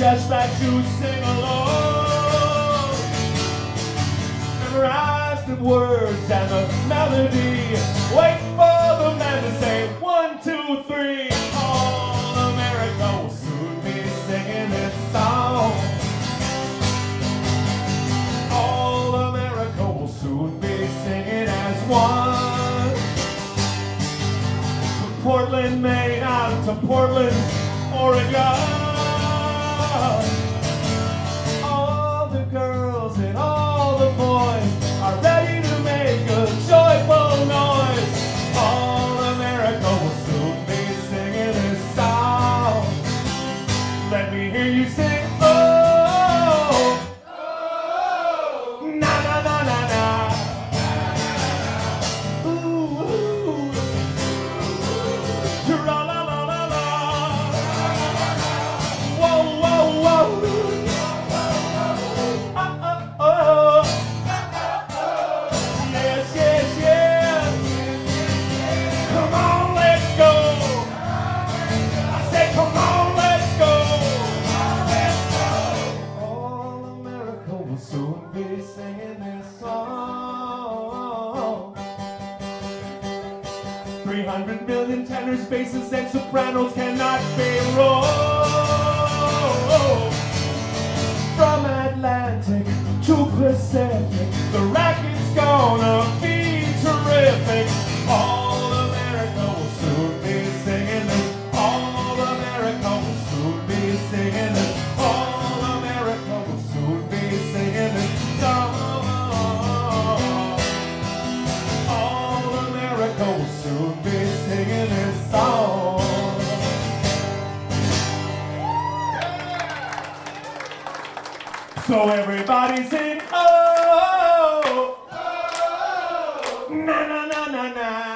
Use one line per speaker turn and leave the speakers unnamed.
suggest that you sing along. Memorize the words and the melody. Wait for the man to say 1, 2, 3. All America will soon be singing this song. All America will soon be singing as one. From Portland, Maine out to Portland, Oregon. All the girls and all the boys are ready to make a joyful noise. All America will soon be singing this song. Let me hear you sing, oh, oh, na na na na na. Ooh, ooh, tra la la la la. Whoa, whoa, whoa. Yes, yes, yes. Come on, let's go. I say, come on, let's go. All America will soon be singing this song. 300 million tenors, basses, and sopranos cannot be rolled. From Atlantic to Pacific, the racket's gonna be terrific. All America will soon be singing this. All America will soon be singing this. All America will soon be singing this song. All America will soon be singing this song. So everybody sing, oh, oh, na na na na na.